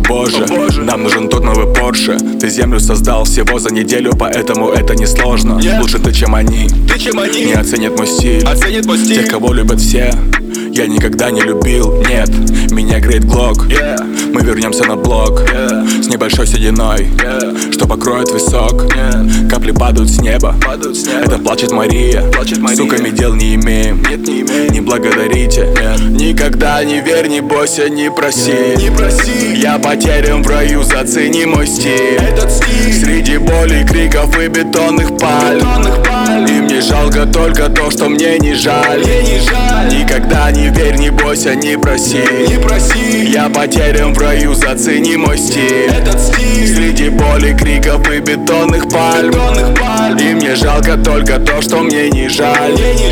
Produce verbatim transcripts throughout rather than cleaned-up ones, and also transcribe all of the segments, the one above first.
боже, нам нужен тот новый Порше. Ты землю создал всего за неделю, поэтому это несложно. Лучше ты, чем они, не оценят мой стиль. Тех, кого любят все, я никогда не любил. Нет, меня греет глок. Мы вернемся на блок с небольшой сединой, что покроет висок. Капли падают с неба, это плачет Мария. Суками дел не имеем, не благодарите. Никогда не верь, не бойся, не проси. Я потерян в раю, зацени мой стиль. Среди боли, криков и бетонных паль. И мне жалко только то, что мне не жаль. Никогда не верь, не бойся, не проси. Я потерян в раю, зацени мой стиль. Среди боли, криков и бетонных пальм. И мне жалко только то, что мне не жаль.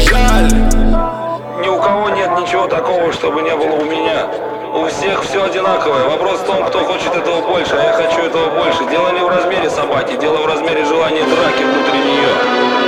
Ни у кого нет ничего такого, чтобы не было у меня. У всех все одинаковое. Вопрос в том, кто хочет этого больше, а я хочу этого больше. Дело не в размере собаки, дело в размере желания драки внутри нее.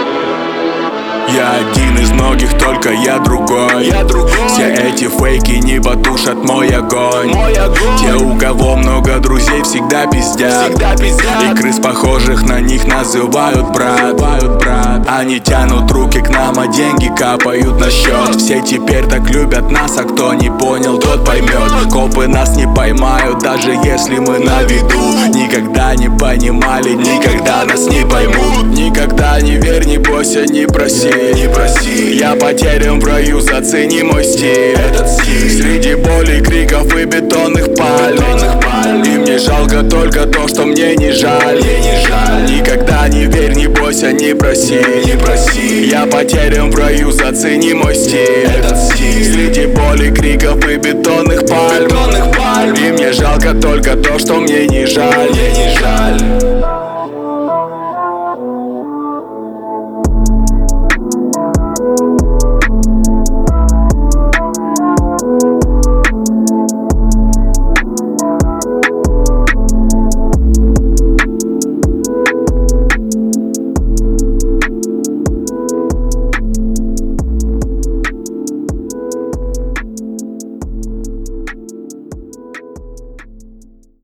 Я один из многих, только я другой. Я другой. Все эти фейки не потушат мой огонь. Мой огонь. Те, у кого много друзей, всегда пиздят. Всегда пиздят. И крыс, похожих на них, называют брат. брат Они тянут руки к нам, а деньги капают на счет. Все теперь так любят нас, а кто не понял, тот поймет. Копы нас не поймают, даже если мы на виду. Никогда не понимали, никогда нас не поймут. Никогда не верь, не бойся, не проси. Не проси. Я потерян в раю, зацени мой стиль. Среди боли, криков и бетонных пальм. И мне жалко только то, что мне не жаль. Никогда не верь, не бойся, не проси. Я потерян в раю, зацени мой стиль. Среди боли, криков и бетонных пальм. И мне жалко только то, что мне не жаль.